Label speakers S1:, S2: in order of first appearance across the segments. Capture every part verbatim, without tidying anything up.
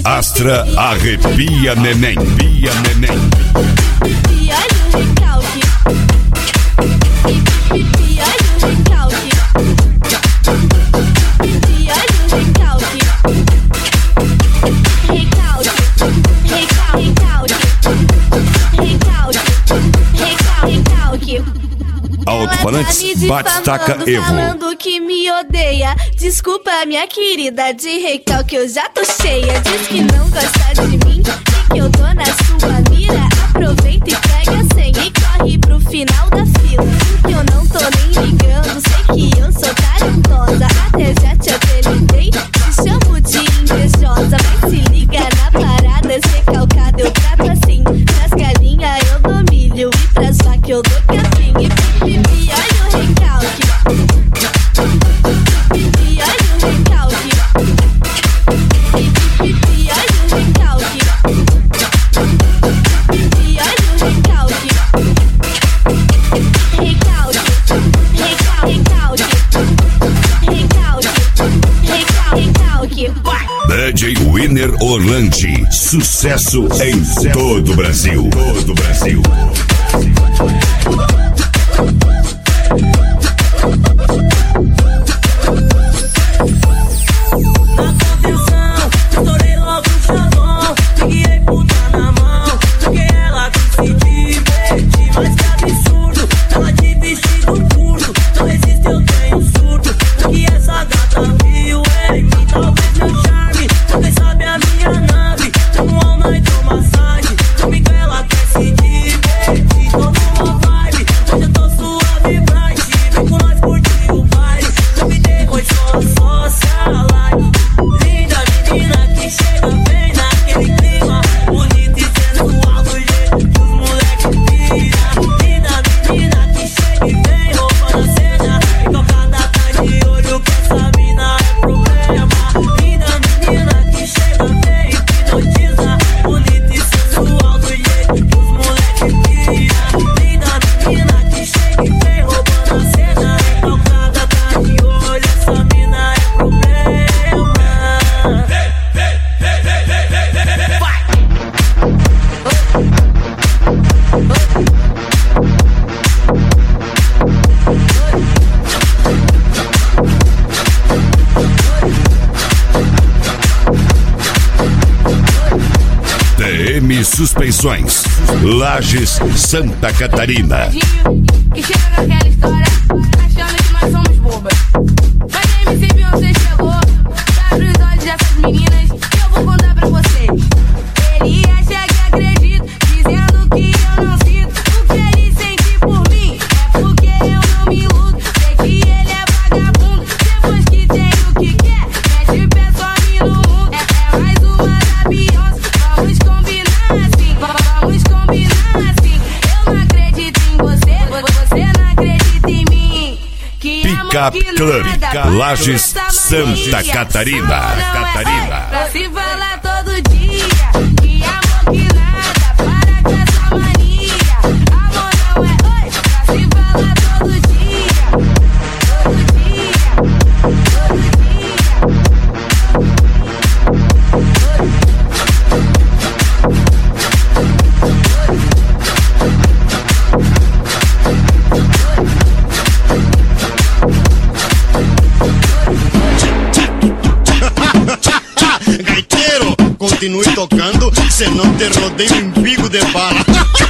S1: Astra arrepia neném, pia neném.
S2: E olha o recalque. E olha o recalque. E olha o recalque. Recalque, recalque, recalque, recalque, recalque.
S1: Alto-falantes, Batistaca Evo.
S2: Falando que me odeia. Desculpa, minha querida, de recalque eu já tô cheia. Diz que não gosta de mim e que eu tô na sua mira. Aproveita e pega a senha e corre pro final da fila. Que eu não tô nem ligando, sei que eu sou talentosa. Até já te apelidei, te chamo de invejosa. Mas se liga na parada, recalcada eu trato assim. Pras galinhas eu dou milho e pras vacas eu dou capim. E pipi, olha o recalque. Pipi, olha o recalque. Pipi, olha o recalque. Pipi, olha o recalque. Recalque, recalque, recalque, recalque, recalque.
S1: D J Winner Orlandi, sucesso em todo o Brasil. Todo o Brasil. Suspensões, Lages, Santa Catarina.
S3: Que chega naquela história, achando que nós somos bobas. Mas a M C Beyoncé chegou, abre os olhos dessas meninas que eu vou contar pra vocês. Ele acha que acredita, dizendo que eu não sinto o que ele sente por mim. É porque eu não me iludo, sei que ele é vagabundo. Depois que tem o que quer, mete o pé, some no mundo. É, é mais uma da Beyoncé, vamos combinar. Vamos combinar assim. Eu não acredito em você, você não acredita em mim. Que
S1: Pickup Club, Lages, Santa Catarina. Catarina.
S3: Pra se falar todo dia, que amor que nada, para com essa mania. Amor não é oi, pra se falar todo dia, todo dia, todo
S4: Gaiteiro, continue tocando, senão te rodeio em bico de bala.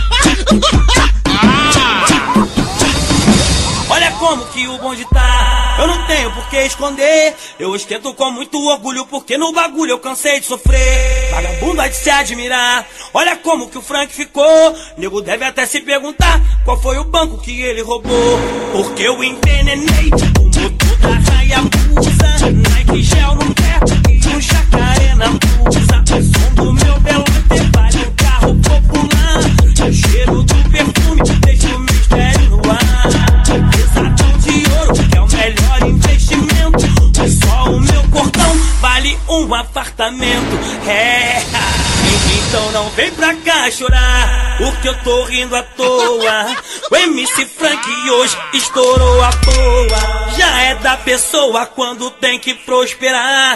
S5: Olha como que o bonde tá, eu não tenho por que esconder. Eu esquento com muito orgulho, porque no bagulho eu cansei de sofrer. Vagabundo há de se admirar, olha como que o Frank ficou. Nego deve até se perguntar qual foi o banco que ele roubou. Porque eu envenenei o motor da Hayabusa, Nike gel no pé e um jacaré na blusa. O som do meu Veloster vale um carro popular. O cheiro do perfume deixa o mistério no ar. Pesadão de ouro, que é o melhor investimento. Mas só o meu cordão vale um apartamento. É, então não vem pra cá chorar, porque eu tô rindo à toa. O M C Frank hoje estourou à toa. Já é da pessoa quando tem que prosperar.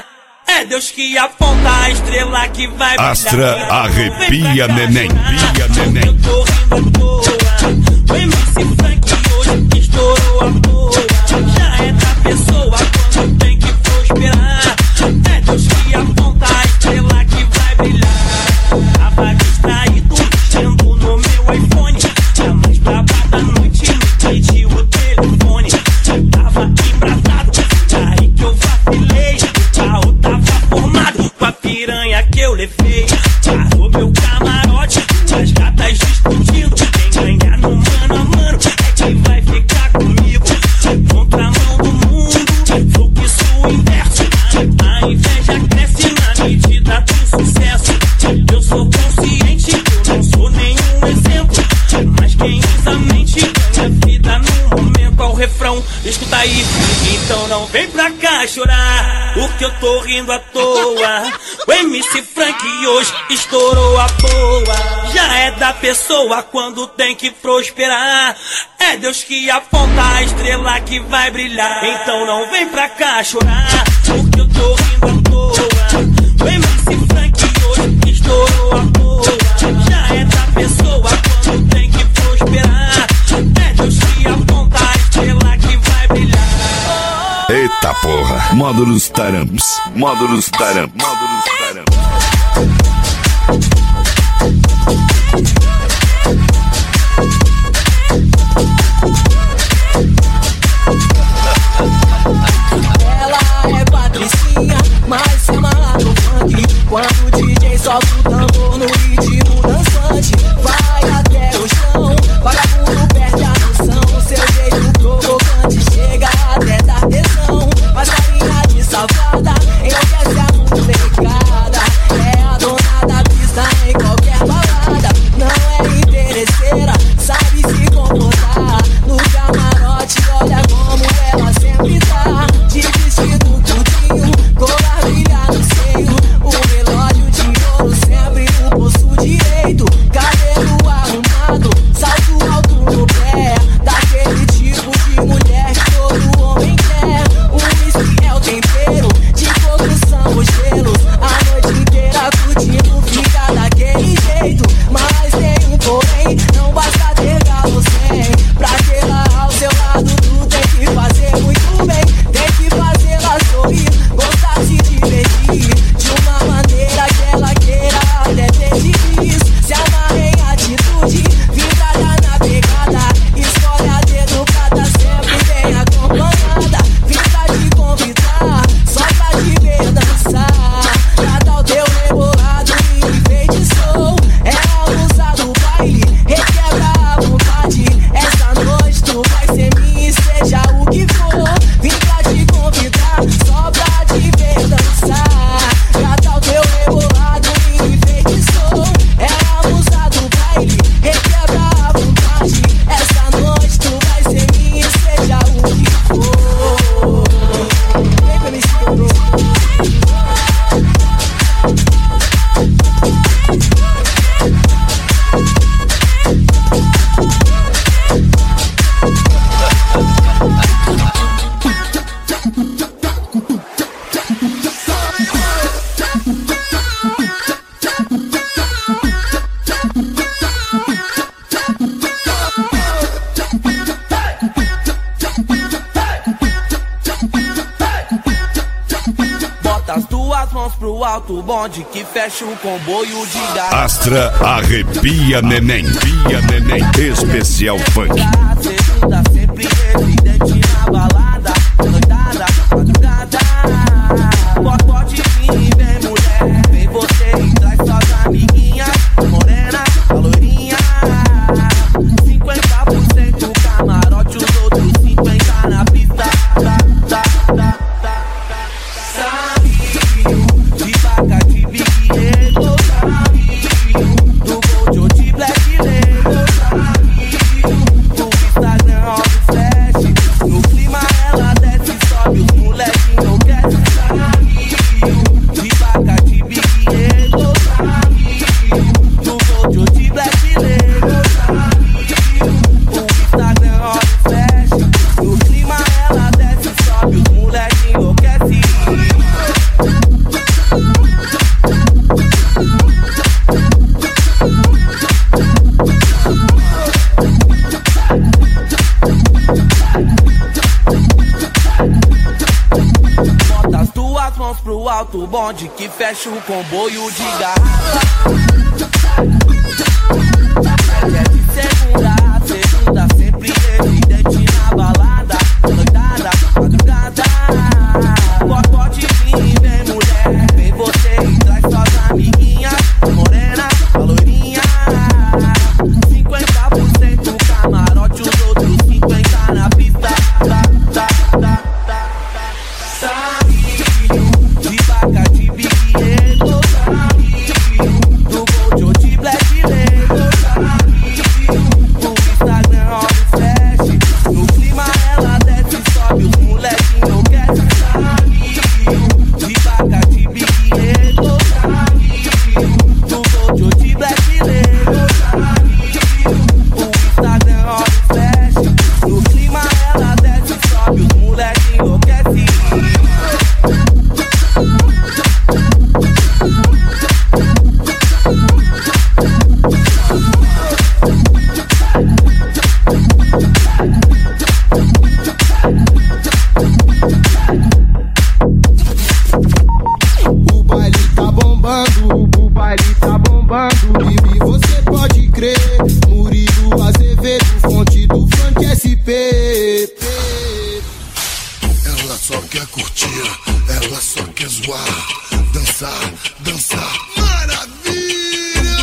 S5: É Deus que aponta a estrela que vai brilhar.
S1: Astra arrepia neném, pia neném.
S5: Eu tô rindo à toa. O M C Frank hoje estourou à toa. Já é da pessoa quando tem que prosperar. É Deus que aponta a estrela que vai brilhar. Tava distraído, mexendo no meu iPhone. A mais braba da noite me pediu o telefone. Tava embratado, aí que eu vacilei. O carro tava formado com a piranha que eu levei. Parou meu camarote, as gatas discutindo. Quem ganhar no mano a mano é quem vai ficar comigo. Contramão do mundo, fluxo inverso. A inveja cresce na medida do sucesso. Eu sou consciente que eu não sou nenhum exemplo, mas quem usa a mente ganha vida no momento. Ao refrão, escuta aí. Então não vem pra cá chorar, porque eu tô rindo à toa. O M C Frank hoje estourou à toa. Já é da pessoa quando tem que prosperar. É Deus que aponta a estrela que vai brilhar. Então não vem pra cá chorar, porque eu tô rindo à toa. O M C Frank hoje estourou à toa. Já é da pessoa quando tem que prosperar. É Deus que aponta a estrela que vai brilhar.
S1: Eita porra, módulos taramps, módulos taramps, módulos taramps.
S6: Ela é patricinha, mas se amarra no funk. Quando o D J solta o tambor no ritmo dançante, vai até o chão, vagabundo perde a noção. Seu jeito provocante chega até dar tesão. Mas carinha de safada enlouquece a molecada. É a dona da pista em qualquer balada. Não é interesseira, sabe se comportar. No camarote olha como ela sempre tá. De vestido curtinho, colar brilha no seio. O relógio de ouro sempre no pulso direito. Cabelo arrumado, salto alto no pé. Daquele tipo de mulher que todo homem quer. O whisky é o tempero, de coco são os gelos. A noite inteira curtindo fica daquele jeito. Mas tem um porém, não basta ter galo sem. Pra ter lá ao seu lado tu tem que fazer muito bem. Tem que fazer ela sorrir, gostar, se divertir de uma maneira que ela queira até ter difícil. Se amarra em atitude, vidrada na pegada. Escolhe a dedo pra tá sempre bem acompanhada. Fica de convidar, só pra te ver dançar. Trata o teu rebolado e enfeitiçou. É a musa do baile, requebra a vontade. Essa noite tu vai ser minha, seja o que for. Vim pra te convidar, só pra te ver dançar. Trata o teu rebolado e enfeitiçou. É a musa do baile, requebra a vontade. Essa noite tu vai ser minha, seja o que for. Vem pra me seguir. Bota as duas mãos pro alto, bonde que fecha o comboio de gás.
S1: Astra arrepia neném, pia neném, especial funk.
S6: A segunda sempre evidente na balada. Noitada, madrugada. Pode, pode vir, vem mulher. Vem você e traz suas amiguinhas. Morena, a loirinha. cinquenta por cento camarote, os outros cinquenta na pista. Tá, tá, tá, tá. Saiu de vaca de Big Ego. Saiu do Gold ou de Black Label. Saiu do Instagram, ó, do Flash. mãos pro alto, bonde que fecha o comboio de garrafa. É de segunda a segunda, sempre evidente na balada. Noitada, madrugada. Pode vir, vem mulher, vem você e traz suas amiguinhas. Morena, a loirinha. cinquenta por cento camarote, os outros cinquenta na pista. Tá, tá, tá, tá, tá. De vaca de biqueiro, do Gold ou de Black Label, no Instagram rola o flash, no clima ela desce e sobe, os moleque enlouquece. De vaca de biqueiro, do Gold ou de Black Label, o Instagram rola o flash, no clima ela desce e sobe, os moleque enlouquece.
S7: O baile tá bombando, o baile tá bombando. E você pode crer, Murilo Azevedo, fonte do funk S P.
S8: Ela só quer curtir, ela só quer zoar, dançar, dançar, maravilha!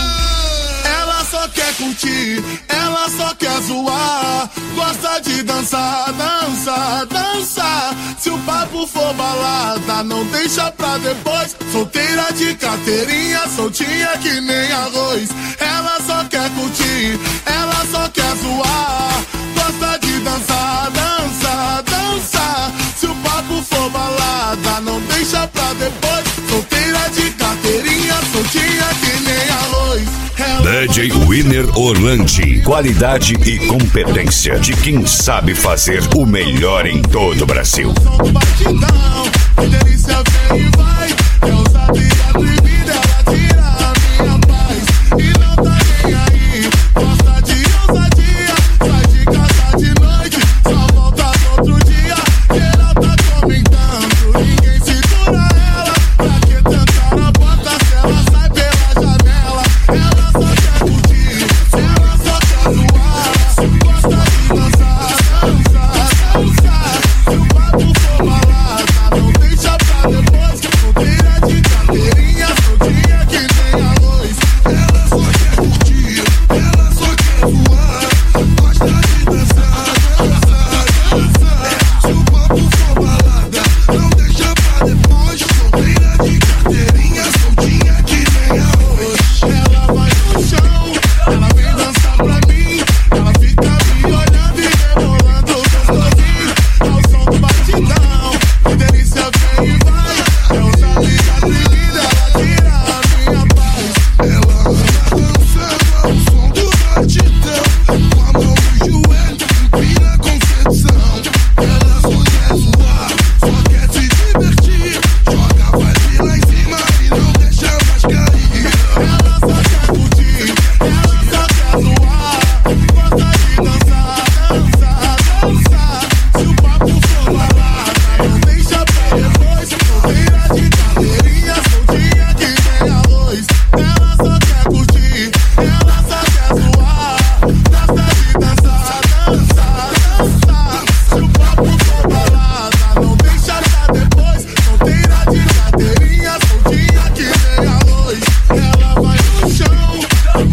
S9: Ela só quer curtir, ela só quer zoar, gosta de dançar, dançar, dançar. Se o papo for balada, não deixa pra depois. Solteira de carteirinha, soltinha que nem arroz. Ela só quer curtir, ela só quer zoar, gosta de dançar, dançar, dançar. Se o papo for balada, não deixa pra depois. Solteira de carteirinha, soltinha que nem arroz.
S1: D J Winner Orlandi. Qualidade e competência de quem sabe fazer o melhor em todo o Brasil.
S9: Som do batidão, que delícia vem e vai. É ousada e atrevida, ela tira a minha paz. E não tá nem aí, gosta de ousadia. Sai de casa de noite, só volta no outro dia. Geral tá comentando, ninguém segura ela. Pra que tentar a porta se ela sai pela janela? Ela só quer curtir, ela só quer zoar, gosta de dançar, dançar, dançar. Se o papo for balada, não deixa pra depois. Solteira de carteirinha, soltinha que nem arroz.
S8: Ela só quer curtir, ela só quer zoar, gosta de dançar, dançar, dançar. Se o papo for balada, não deixa pra depois. Solteira de carteirinha, soltinha que nem arroz.
S9: Ela vai no chão, ela vem dançar pra mim. Ela fica me olhando e rebolando gostosinho ao som do batidão. Que delícia vem e vai. É ousada e atrevida, ela tira a minha paz.
S8: Ela anda dançando ao som do batidão, com a mão no joelho, empina a concepção. Ela só quer zoar, só quer se divertir. Joga a vibe lá em cima e não deixa mais cair.
S9: Ela só quer curtir, ela só quer zoar, gosta de dançar, dançar, dançar. Se o papo for balada, não deixa pra depois. Solteira de carteirinha, soltinha que nem arroz. Ela só quer curtir, ela só quer zoar, gosta de dançar, dançar, dançar. Se o papo for balada, não deixa pra depois. Solteira de carteirinha, soltinha que nem arroz. Ela vai no chão, no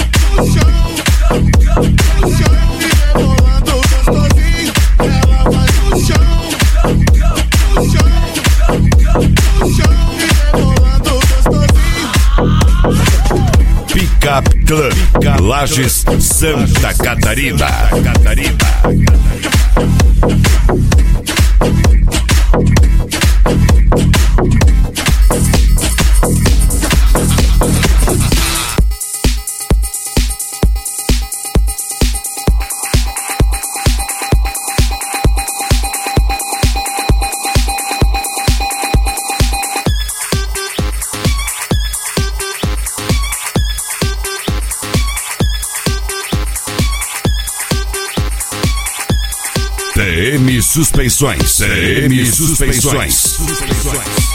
S9: chão, no chão e rebolando gostosinho. Ela vai no chão, no chão, no chão e rebolando gostosinho.
S1: Pickup Club, Lages, Santa Catarina. Catarina. T M Suspensões. T M Suspensões. Suspensões.